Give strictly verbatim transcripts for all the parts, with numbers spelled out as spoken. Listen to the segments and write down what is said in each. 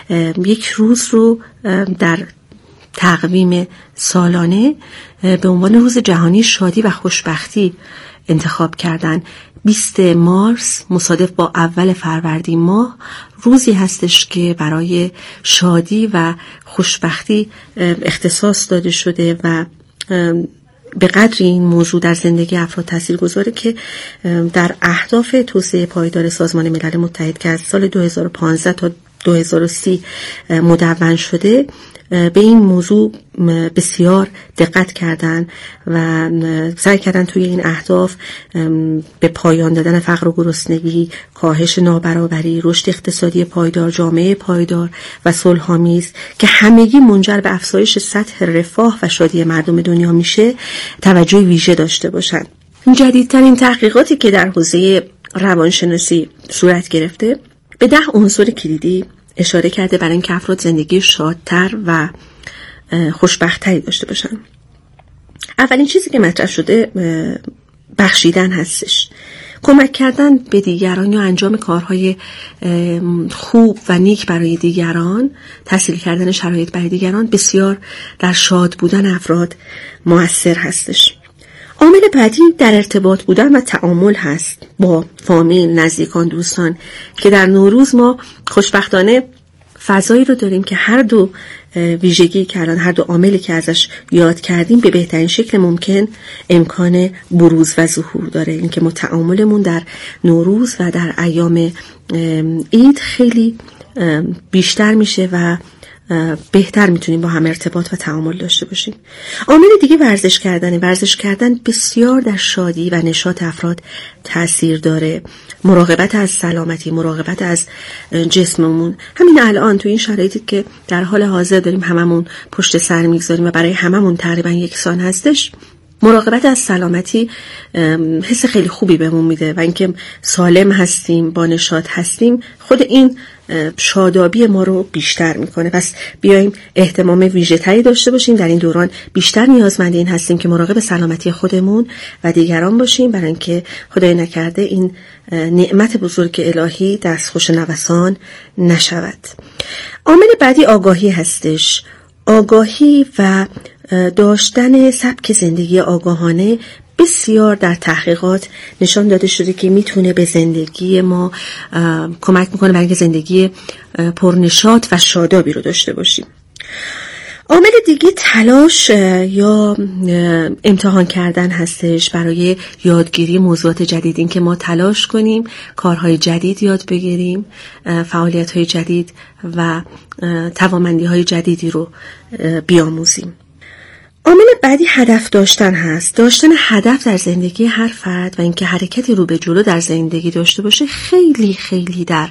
یک روز رو در تقویم سالانه به عنوان روز جهانی شادی و خوشبختی انتخاب کردن. بیست مارس مصادف با اول فروردین ماه روزی هستش که برای شادی و خوشبختی اختصاص داده شده و به قدری این موضوع در زندگی افراد تاثیر گذاره که در اهداف توسعه پایدار سازمان ملل متحد که از سال دو هزار و پانزده تا دو هزار و سی مدون شده به این موضوع بسیار دقت کردن و سعی کردن توی این اهداف به پایان دادن فقر و گرسنگی، کاهش نابرابری، رشد اقتصادی پایدار، جامعه پایدار و صلح‌آمیز که همگی منجر به افزایش سطح رفاه و شادی مردم دنیا میشه توجه ویژه داشته باشن. جدیدترین تحقیقاتی که در حوزه روانشناسی صورت گرفته به ده عنصر کلیدی اشاره کرده برای اینکه افراد زندگی شادتر و خوشبختری داشته باشن. اولین چیزی که مطرح شده بخشیدن هستش. کمک کردن به دیگران یا انجام کارهای خوب و نیک برای دیگران، تسهیل کردن شرایط برای دیگران بسیار در شاد بودن افراد مؤثر هستش. عامل بعدی در ارتباط بودن و تعامل هست با فامیل، نزدیکان، دوستان که در نوروز ما خوشبختانه فضایی رو داریم که هر دو ویژگی که الان هر دو عاملی که ازش یاد کردیم به بهترین شکل ممکن امکان بروز و ظهور داره. اینکه ما تعاملمون در نوروز و در ایام عید خیلی بیشتر میشه و بهتر میتونیم با هم ارتباط و تعامل داشته باشیم. عامل دیگه ورزش کردنه. ورزش کردن بسیار در شادی و نشاط افراد تأثیر داره. مراقبت از سلامتی، مراقبت از جسممون. همین الان تو این شرایطی که در حال حاضر داریم هممون پشت سر میگذاریم و برای هممون تقریبا یکسان هستش، مراقبت از سلامتی حس خیلی خوبی بهمون میده و اینکه سالم هستیم، با نشاط هستیم، خود این شادابی ما رو بیشتر میکنه. پس بیایم اهتمام ویژه‌تری داشته باشیم در این دوران. بیشتر نیازمند این هستیم که مراقب سلامتی خودمون و دیگران باشیم برای اینکه خدای نکرده این نعمت بزرگ الهی دستخوش نوسان نشود. عامل بعدی آگاهی هستش. آگاهی و داشتن سبک زندگی آگاهانه بسیار در تحقیقات نشان داده شده که میتونه به زندگی ما کمک میکنه برای اینکه زندگی پرنشاط و شادابی رو داشته باشیم. عامل دیگه تلاش یا امتحان کردن هستش برای یادگیری موضوعات جدید. این که ما تلاش کنیم کارهای جدید یاد بگیریم، فعالیت‌های جدید و توانمندی‌های جدیدی رو بیاموزیم. عامل بعدی هدف داشتن هست. داشتن هدف در زندگی هر فرد و اینکه حرکتی رو به جلو در زندگی داشته باشه خیلی خیلی در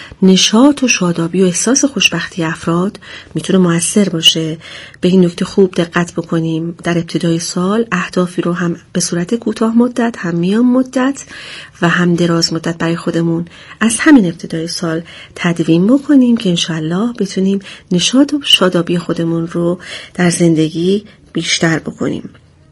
نشاط و شادابی و احساس خوشبختی افراد میتونه مؤثر باشه. به این نکته خوب دقت بکنیم. در ابتدای سال اهدافی رو هم به صورت کوتاه مدت، هم میان مدت و هم دراز مدت برای خودمون از همین ابتدای سال تدوین بکنیم که انشالله بتونیم نشاط و شادابی خودمون رو در زندگی بیشتر بکنیم.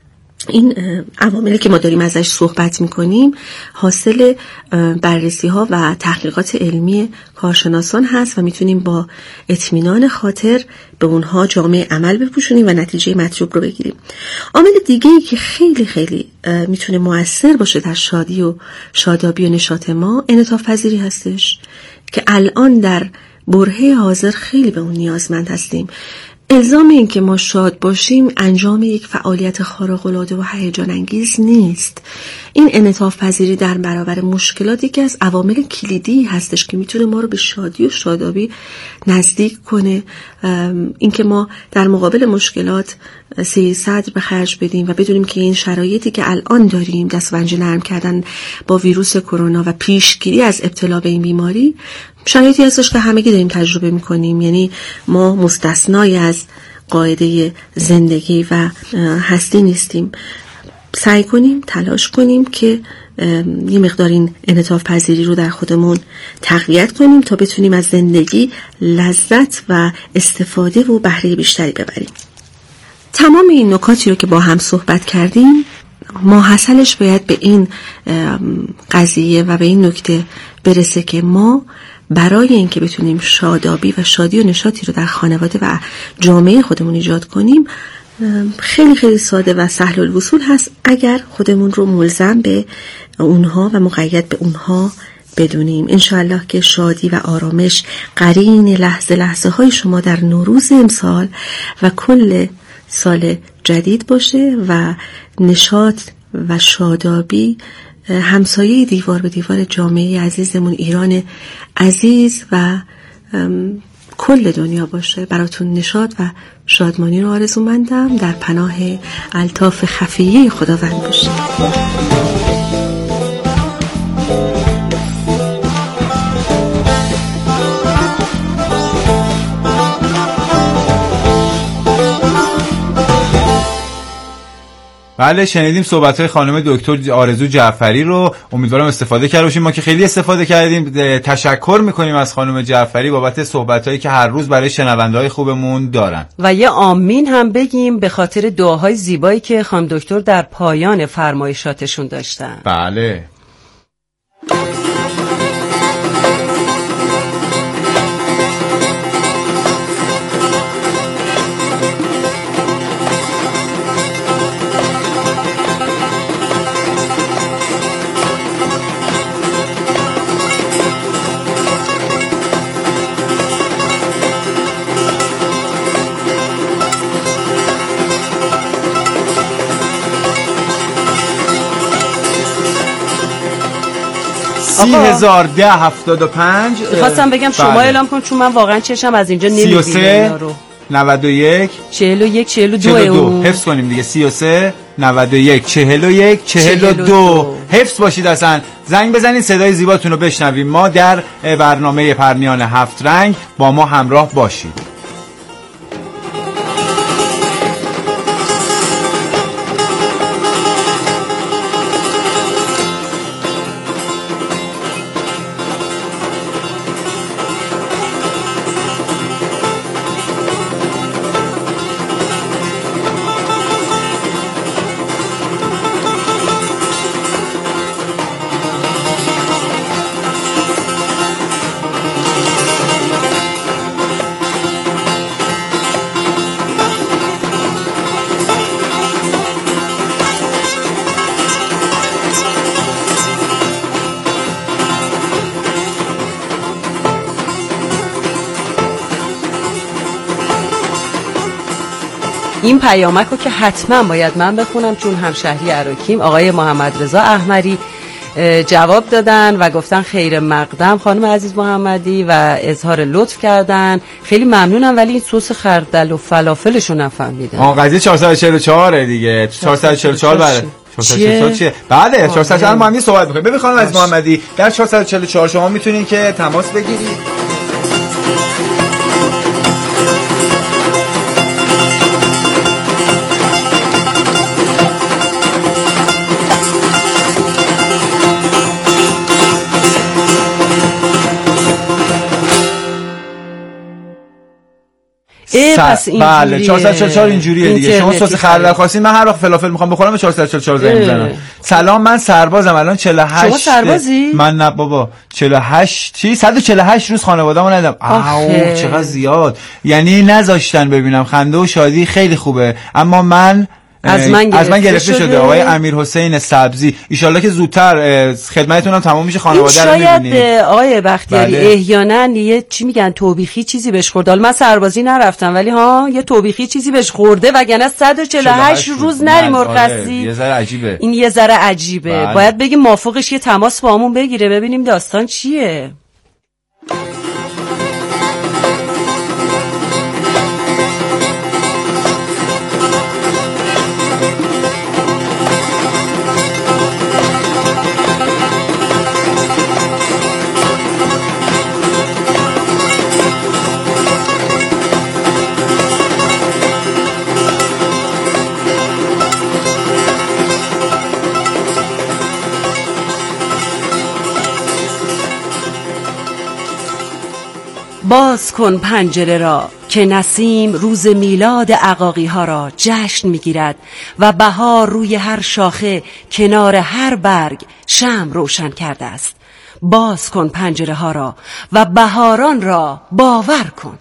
این عواملی که ما داریم ازش صحبت میکنیم حاصل بررسی ها و تحقیقات علمی کارشناسان هست و میتونیم با اطمینان خاطر به اونها جامعه عمل بپوشونیم و نتیجه مطلوب رو بگیریم. عامل دیگه ای که خیلی خیلی میتونه مؤثر باشه در شادی و شادابی و نشاط ما انعطاف پذیری هستش که الان در برهه حاضر خیلی به اون نیازمند هستیم. الزام این که ما شاد باشیم انجام یک فعالیت خارق‌العاده و هیجان انگیز نیست. این انعطاف پذیری در برابر مشکلات یکی از عوامل کلیدی هستش که میتونه ما رو به شادی و شادابی نزدیک کنه. این که ما در مقابل مشکلات سعی صدر به خرج بدیم و بدونیم که این شرایطی که الان داریم، دست‌ونج نرم کردن با ویروس کرونا و پیشگیری از ابتلا به این بیماری، شرایطی هستش که همگی داریم تجربه میکنیم. یعنی ما مستثنای از قاعده زندگی و هستی نیستیم. سعی کنیم، تلاش کنیم که یه مقدار این انعطاف پذیری رو در خودمون تقویت کنیم تا بتونیم از زندگی لذت و استفاده و بهره بیشتری ببریم. تمام این نکاتی رو که با هم صحبت کردیم ماحصلش باید به این قضیه و به این نکته برسه که ما برای اینکه بتونیم شادابی و شادی و نشاطی رو در خانواده و جامعه خودمون ایجاد کنیم خیلی خیلی ساده و سهل الوصول هست اگر خودمون رو ملزم به اونها و مقید به اونها بدونیم. انشاءالله که شادی و آرامش قرین لحظه لحظه های شما در نوروز امسال و کل سال جدید باشه و نشاط و شادابی همسایه دیوار به دیوار جامعه عزیزمون ایران عزیز و کل دنیا باشه. براتون نشاط و شادمانی رو آرزومندم. در پناه الطاف خفیه خداوند باشه. بله شنیدیم صحبت‌های خانم دکتر آرزو جعفری رو، امیدوارم استفاده کرده باشیم. ما که خیلی استفاده کردیم. تشکر می‌کنیم از خانم جعفری بابت صحبت‌هایی که هر روز برای شنونده‌های خوبمون دارن. و یه آمین هم بگیم به خاطر دعاهای زیبایی که خانم دکتر در پایان فرمایشاتشون داشتن. بله. سی هزار ده هفتاد و پنج. خواستم بگم شما اعلام کن چون من واقعا چشم از اینجا نمیبینم. سی و سه نود و یک چهل و یک چهل و دو حفظ کنیم دیگه. سی و سه نود و یک چهل و یک چهل و دو حفظ باشید. اصلا زنگ بزنید صدای زیباتون رو بشنویم. ما در برنامه پرنیان هفت رنگ با ما همراه باشید. این پیامک رو که حتما باید من بخونم چون همشهری عراکیم آقای محمد رضا احمری جواب دادن و گفتن خیر مقدم خانم عزیز محمدی و اظهار لطف کردن. خیلی ممنونم ولی این سس خردل و فلافلشو نفهمیدم. آن قضیه چهارصد و چهل و چهار دیگه. چهارصد و چهل و چهار بله. چهارصد و چهل و چهار چیه؟ بله چهارصد و چهل و چهار ما هم صحبت می‌کنیم. ببین خانم عزیز محمدی در چهارصد و چهل و چهار شما میتونین که تماس بگیرید. پس بله چهارصد و چهل و چهار اینجوریه دیگه. شما سس خردل خواستین من هر وقت فلافل میخوام بخورم به چهارصد و چهل و چهار زنگ میزنم. سلام من سربازم الان چهل و هشت. شما سربازی؟ من نه بابا چهل و هشت چی صد و چهل و هشت روز خانواده‌مو ندیدم. آو چقدر زیاد. یعنی نذاشتن ببینم. خنده و شادی خیلی خوبه اما من از من گرفته, از من گرفته شده. شده آقای امیر حسین سبزی ان که زودتر خدمتتون هم تمام میشه خانواده رو میبینید. شاید آقای بختیاری بله. احیانا یه چی میگن توبیخی چیزی بهش خورده. من سربازی نرفتم ولی ها یه توبیخی چیزی بهش خورده وگرنه صد و چهل و هشت روز نری مرخصی. یه ذره عجیبه. این یه ذره عجیبه. بله. باید بگیم موافقش یه تماس با همون بگیره ببینیم داستان چیه. باز کن پنجره را که نسیم روز میلاد عقاقی ها را جشن میگیرد و بهار روی هر شاخه کنار هر برگ شمع روشن کرده است. باز کن پنجره ها را و بهاران را باور کن.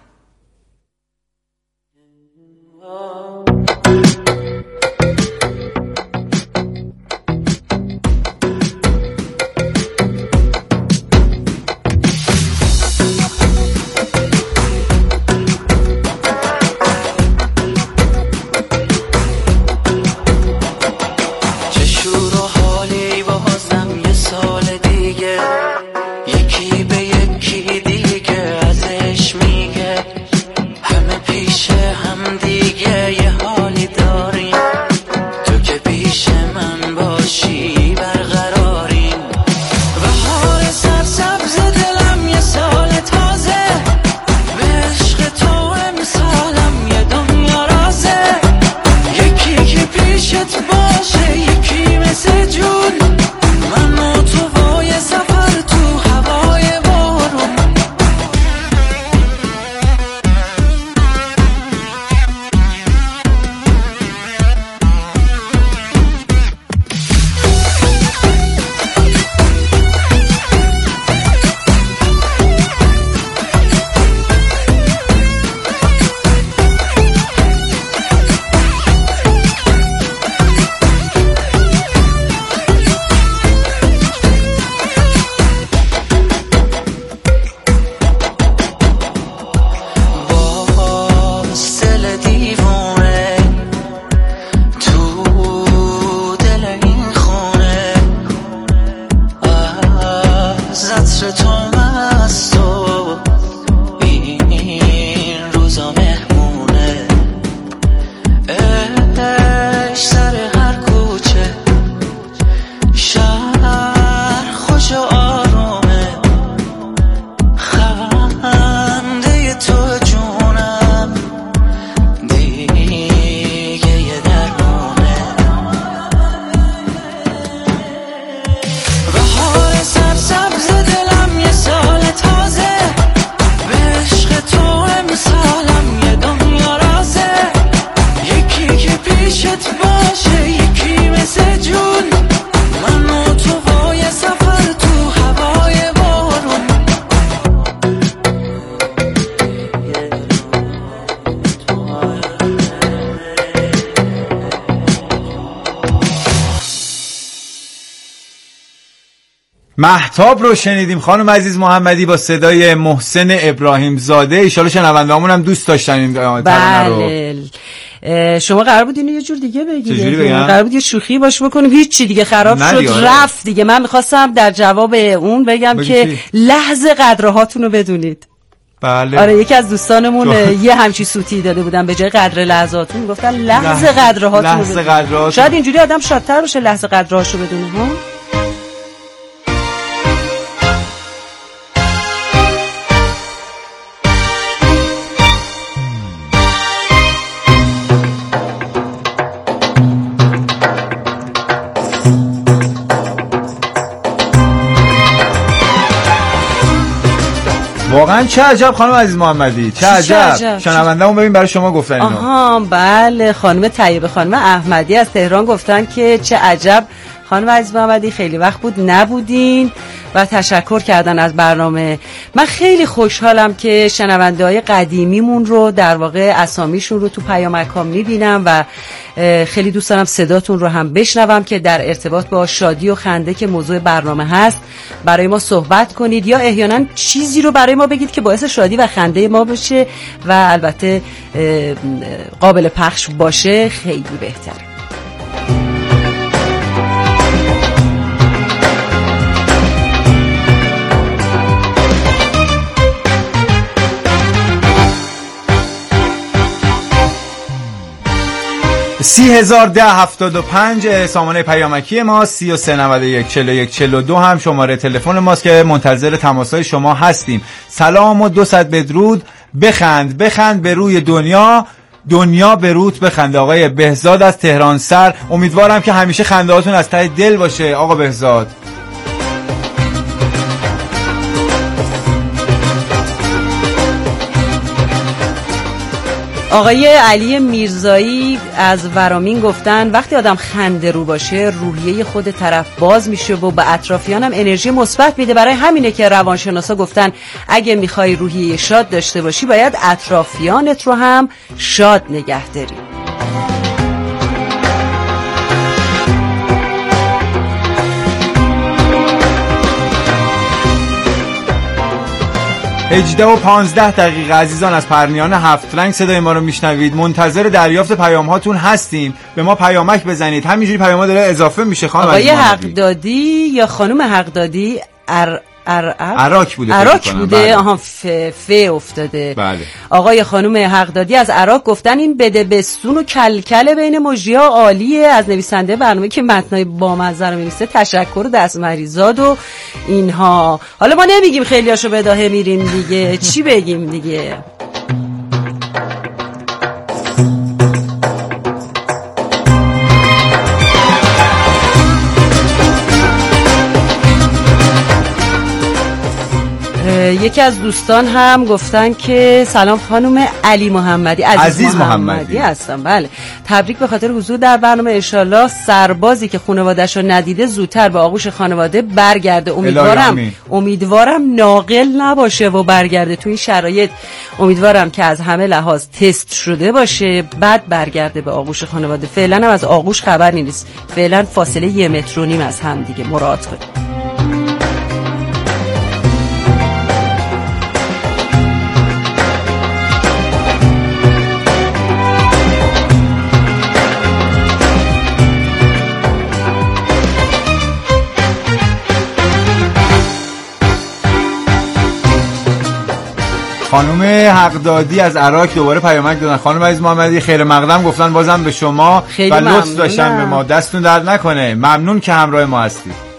مهتاب رو شنیدیم، خانم عزیز محمدی با صدای محسن ابراهیم زاده. ان شاءالله شنونده‌هامون هم دوست داشتن این ترانه رو. بله شما قرار بود اینو یه جور دیگه بگید، بگم؟ قرار بود یه شوخی باش بکنیم، هیچ چی دیگه خراب شد دیگه. رفت دیگه. من میخواستم در جواب اون بگم بگی که چی؟ لحظه قدرهاتون رو بدونید. بله آره یکی از دوستانمون یه همچی سوتی داده بودن به جای قدر لحظاتون گفتن لحظه قدرهاتون رو لحظه بدونید. قدرهاتون. شاید اینجوری آدم شادتر بشه لحظه قدرهاشو بدونه ها. واقعا چه عجب خانم عزیز محمدی، چه عجب. شنونده‌مون ببین برای شما گفتن اینو. آها بله خانم طیبه خانم احمدی از تهران گفتن که چه عجب خانم عزیز محمدی، خیلی وقت بود نبودین و تشکر کردن از برنامه. من خیلی خوشحالم که شنونده‌های قدیمیمون رو در واقع اسامیشون رو تو پیامک‌ها می‌بینم و خیلی دوست دارم صداتون رو هم بشنوم که در ارتباط با شادی و خنده که موضوع برنامه هست برای ما صحبت کنید یا احیانا چیزی رو برای ما بگید که باعث شادی و خنده ما بشه و البته قابل پخش باشه، خیلی بهتره. سی هزار ده هفتاد و پنج سامانه پیامکی ما، سی و سه نود و یک چهل و یک چهل و دو هم شماره تلفن ماست که منتظر تماسهای شما هستیم. سلام و دو صد بدرود، بخند بخند به روی دنیا، دنیا به روت بخند. آقای بهزاد از تهران سر، امیدوارم که همیشه خنده هاتون از ته دل باشه آقا بهزاد. آقای علی میرزایی از ورامین گفتن وقتی آدم خنده رو باشه روحیه خود طرف باز میشه و به اطرافیان هم انرژی مثبت میده. برای همینه که روانشناسا گفتن اگه میخوای روحیه شاد داشته باشی باید اطرافیانت رو هم شاد نگه داری. هجده و پانزده دقیقه عزیزان از پرنیان هفت رنگ صدای ما رو میشنوید. منتظر دریافت پیام هاتون هستیم. به ما پیامک بزنید. همینجوری پیام ها داره اضافه میشه. خانم آقای حقدادی یا خانم حقدادی ار ار عراق بوده عراق بوده بله. آها ف ف افتاده بله. آقای خانم حقدادی از عراق گفتن این بده بستون و کلکل بین مجری‌ها عالیه. از نویسنده برنامه که متنای بامزه رو می‌نویسه تشکر و دست مریزاد و اینها. حالا ما نمیگیم خیلیاشو بداهه میریم دیگه چی بگیم دیگه. یکی از دوستان هم گفتن که سلام خانم علی محمدی عزیز, عزیز محمدی. محمدی هستم. بله تبریک به خاطر حضور در برنامه. انشالله سربازی که خانواده‌اش رو ندیده زودتر به آغوش خانواده برگرده. امیدوارم امیدوارم ناقل نباشه و برگرده تو این شرایط. امیدوارم که از همه لحاظ تست شده باشه بعد برگرده به آغوش خانواده. فعلا هم از آغوش خبری نیست. فعلا فاصله یه متر و نیم از هم دیگه مراعات کنید. خانم حقدادی از عراق دوباره پیامک دادن. خانم عزیز محمدی خیر مقدم گفتن بازم به شما و لطف داشتن به ما. دستون درد نکنه. ممنون که همراه ما هستید.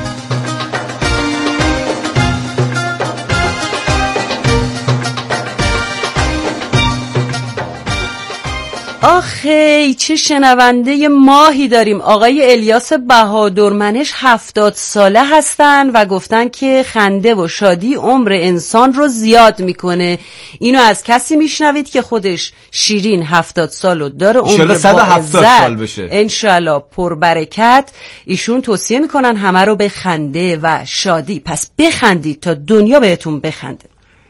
آخه چه شنونده ماهی داریم. آقای الیاس بهادرمنش هفتاد ساله هستن و گفتن که خنده و شادی عمر انسان رو زیاد میکنه. اینو از کسی میشنوید که خودش شیرین هفتاد سالو داره، عمر با صد و هفتاد سال بشه انشالله پربرکت. ایشون توصیه میکنن همه رو به خنده و شادی. پس بخندید تا دنیا بهتون بخنده.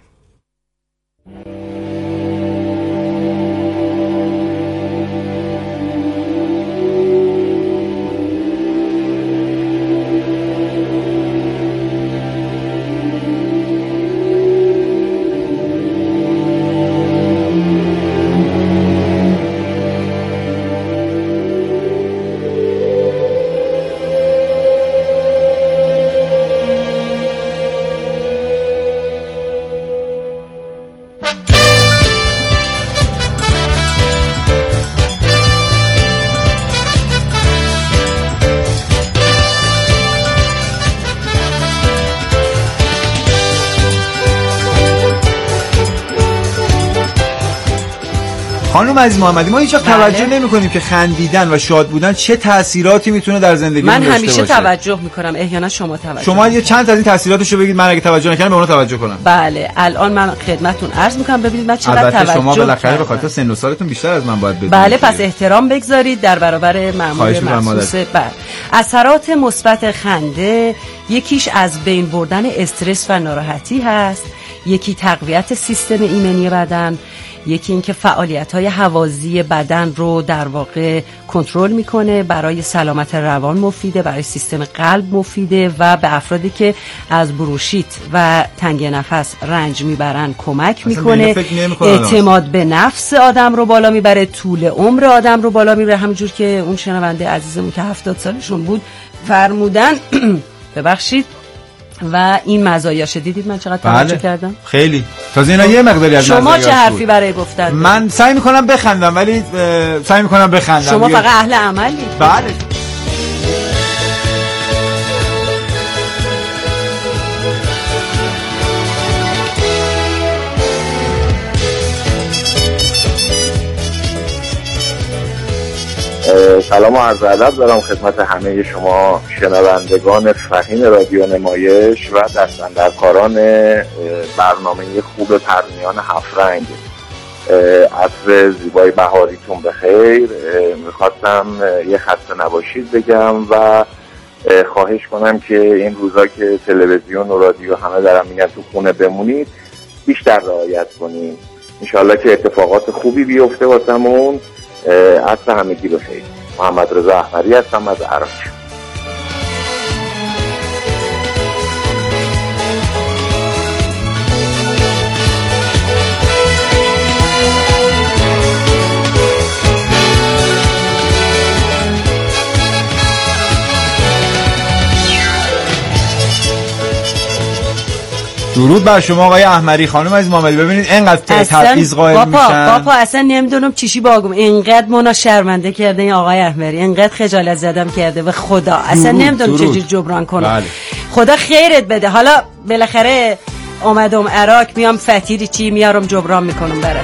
خانم عزیز محمدی ما هیچ وقت توجه نمی‌کنیم که خندیدن و شاد بودن چه تأثیراتی میتونه در زندگی من همیشه توجه میکنم. احیانا شما توجه شما یه چند تا از این تأثیراتشو بگید من اگه توجه نکنم به اون توجه کنم. بله الان من خدمتتون عرض میکنم ببینید من چقدر توجه شما بالاخره به خاطر سن و سالتون بیشتر از من باید بدونید. بله پس احترام بگذارید در برابر مأمور مخصوص. بله اثرات مثبت خنده یکیش از بین بردن استرس و ناراحتی هست، یکی تقویت سیستم ایمنی بدن، یکی اینکه فعالیت‌های حوازی بدن رو در واقع کنترل میکنه، برای سلامت روان مفیده، برای سیستم قلب مفیده و به افرادی که از بروشیت و تنگی نفس رنج میبرن کمک میکنه. اعتماد به نفس آدم رو بالا میبره، طول عمر آدم رو بالا میبره، همونجور که اون شنونده عزیزمون که هفتاد سالشون بود فرمودن. ببخشید. و این مزایاش دیدید من چقدر توجه کردم؟ خیلی. تازه اینا یه مقداری از شما چه حرفی برای گفتن؟ من سعی میکنم بخندم ولی سعی میکنم بخندم. شما فقط اهل عملی؟ بله. سلام و عرض ادب دارم خدمت همه شما شنوندگان فهیم رادیو نمایش و دستاندرکاران برنامه خوب پرنیان هفت رنگ. عصر زیبای بهاریتون بخیر. میخواستم یه خسته نباشید بگم و خواهش کنم که این روزا که تلویزیون و رادیو همه دارن میگن تو خونه بمونید بیشتر رعایت کنید. انشالله که اتفاقات خوبی بیفته واسمون. عصر همگی بخیر. محمد رضا احمری هستم از عراق. درود بر شما آقای احمری. خانم عزیز محمدی ببینید اینقدر تبعیض قائل میشن. بابا اصلا نمیدونم چیشی باگم، اینقدر منا شرمنده کرده این آقای احمری، اینقدر خجالت زدم کرده و خدا اصلا نمیدونم چجوری جبران کنم. بله. خدا خیرت بده. حالا بالاخره اومدم عراق، میام فطیری چی میارم جبران میکنم برات.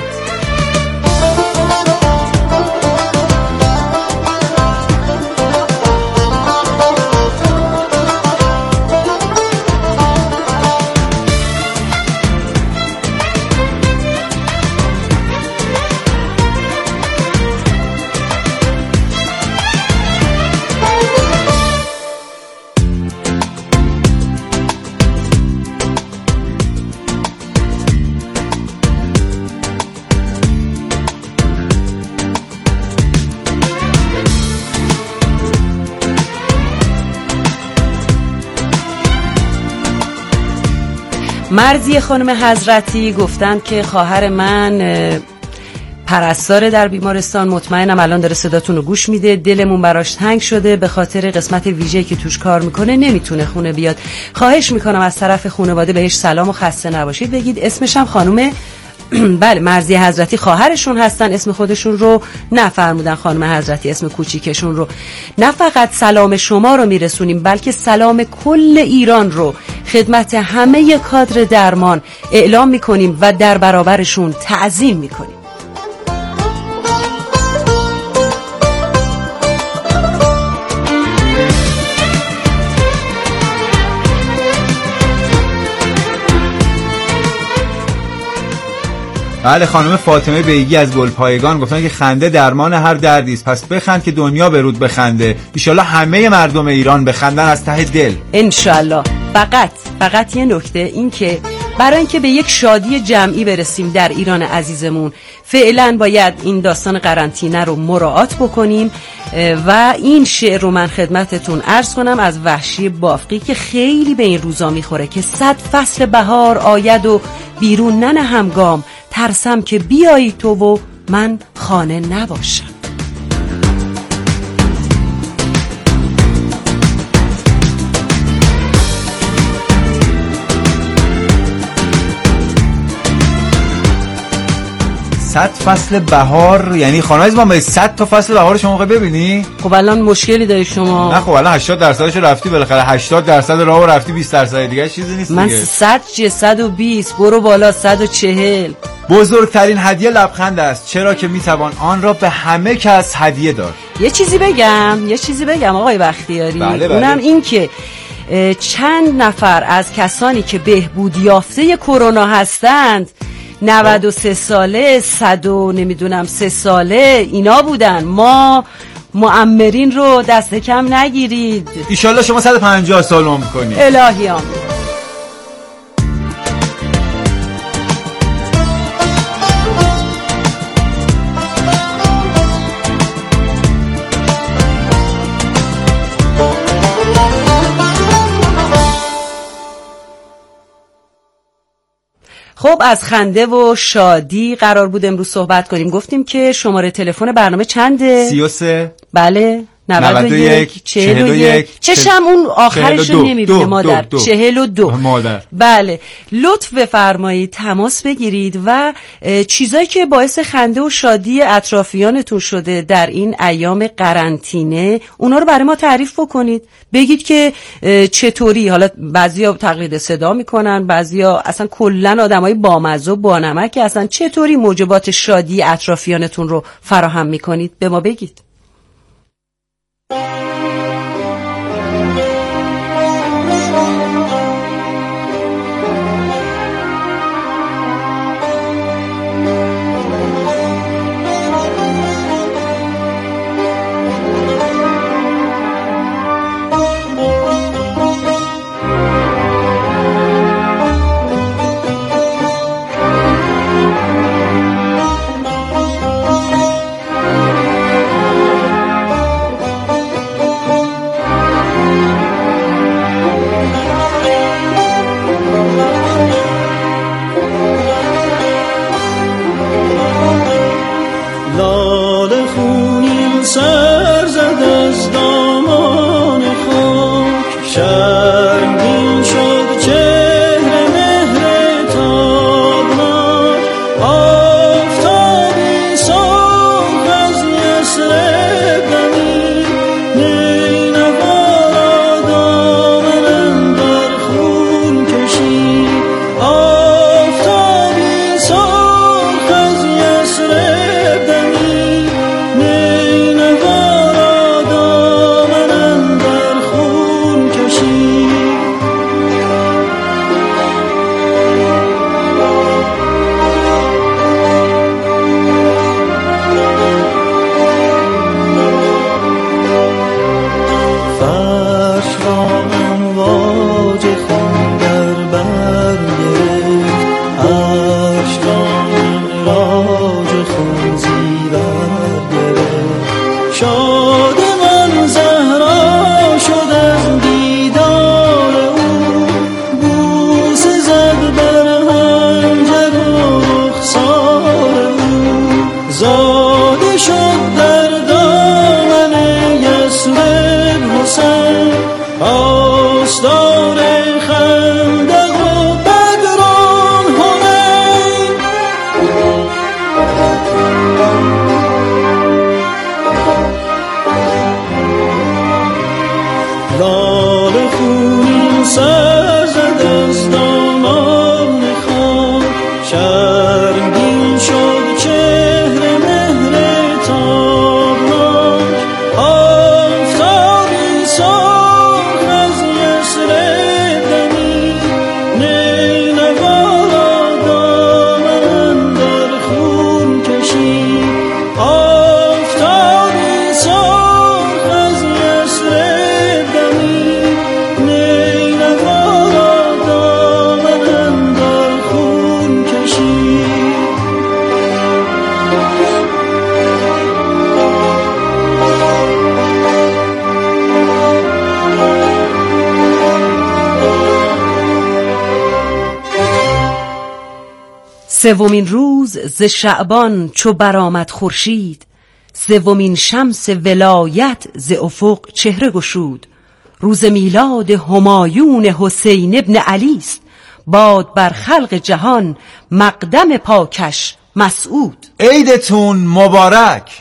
مرزی خانم حضرتی گفتن که خواهر من پرستار در بیمارستان، مطمئنم الان داره صداتون رو گوش میده، دلمون براش تنگ شده به خاطر قسمت ویژه‌ای که توش کار میکنه نمیتونه خونه بیاد. خواهش میکنم از طرف خانواده بهش سلام و خسته نباشید بگید. اسمش هم خانم بله مرزی حضرتی خواهرشون هستن، اسم خودشون رو نفرمودن خانم حضرتی، اسم کوچیکشون رو. نه فقط سلام شما رو میرسونیم بلکه سلام کل ایران رو خدمت همه کادر درمان اعلام میکنیم و در برابرشون تعظیم میکنیم. بله خانم فاطمه بیگی از گلپایگان گفتن که خنده درمان هر دردی است، پس بخند که دنیا برود بخنده. ان شاءالله همه مردم ایران بخندن از ته دل ان شاءالله. فقط فقط یه نکته، این که برای اینکه به یک شادی جمعی برسیم در ایران عزیزمون فعلا باید این داستان قرنطینه رو مراعات بکنیم و این شعر رو من خدمتتون عرض کنم از وحشی بافقی که خیلی به این روزا میخوره که صد فصل بهار آید و بیرون ننهم گام، ترسم که بیایی تو و من خانه نباشم. صد فصل بهار یعنی خانم عزیز ما صد تا فصل بهار شما موقع ببینی؟ خب الان مشکلی داری شما؟ نه خب الان هشتاد درصدش رفتی بالاخره، هشتاد درصد راهو رفتی، بیست درصد دیگه چیزی نیست من دیگه. صد چه صد و بیست برو بالا صد و چهل. بزرگترین هدیه لبخند است، چرا که میتوان آن را به همه کس هدیه داد. یه چیزی بگم یه چیزی بگم آقای بختیاری. بله بله. اونم این که چند نفر از کسانی که بهبود یافته کرونا هستند نود و سه ساله، صد و نمیدونم سه ساله اینا بودن. ما معمرین رو دست کم نگیرید. ایشالله شما صد و پنجاه سال عمر کنید. الهی آمین. خب از خنده و شادی قرار بود امروز صحبت کنیم. گفتیم که شماره تلفن برنامه چنده؟ سی و سه بله نود و یک چهل و یک. چشم اون آخرش رو نمیبینه مادر. چهل و دو مادر. بله لطف بفرمایید تماس بگیرید و چیزایی که باعث خنده و شادی اطرافیانتون شده در این ایام قرنطینه اونا رو برای ما تعریف بکنید. بگید که چطوری، حالا بعضیا تقلید صدا میکنن، بعضیا اصلا کلا آدمای بامزه و بانمک اصلا چطوری موجبات شادی اطرافیانتون رو فراهم میکنید به ما بگید. سومین روز ز شعبان چو برآمد خورشید، سومین شمس ولایت ز افق چهره گشود. روز میلاد همایون حسین ابن علی است، باد بر خلق جهان مقدم پاکش مسعود. عیدتون مبارک.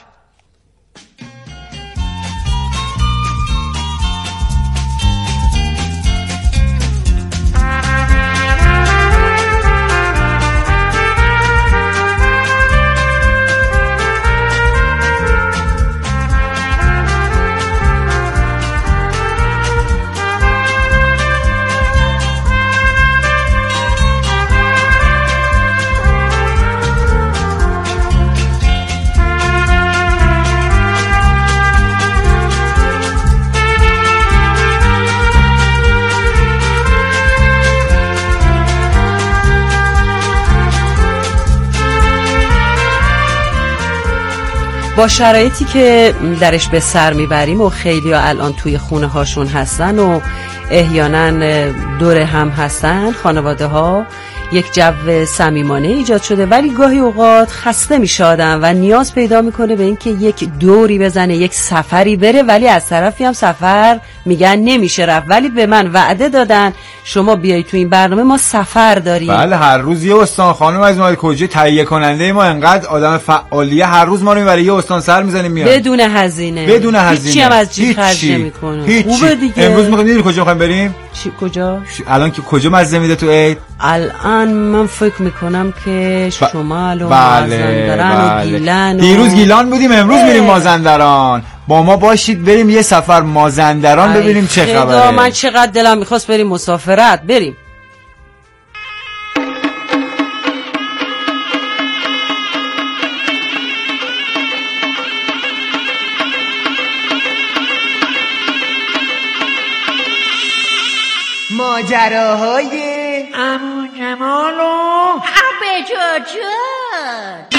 با شرایطی که درش به سر میبریم و خیلی ها الان توی خونه هاشون هستن و احیانا دور هم هستن، خانواده ها یک جو صمیمانه ایجاد شده، ولی گاهی اوقات خسته میشه آدم و نیاز پیدا میکنه به اینکه یک دوری بزنه، یک سفری بره، ولی از طرفی هم سفر میگن نمیشه رفت. ولی به من وعده دادن شما بیایی تو این برنامه، ما سفر داریم. بله هر روز یه استان. خانم از ما کجا تهیه کننده ما انقدر آدم فعالیه، هر روز ما رو میبره یه استان سر میزنیم میاد بدون هزینه، بدون هزینه، هیچی هم از جیب خرج نمیکنه. خوبه دیگه. امروز میخوایم کجا میخوایم بریم؟ چی کجا؟ الان که کجا مزه میده تو عید؟ الان من فکر میکنم که شمال و بله مازندران بله. و گیلان و... دیروز گیلان بودیم، امروز میریم مازندران. با ما باشید بریم یه سفر مازندران ببینیم چه خبره. من چقدر دلم میخواست بریم مسافرت. بریم. ماجراهای عمو جمال و عبه جاجا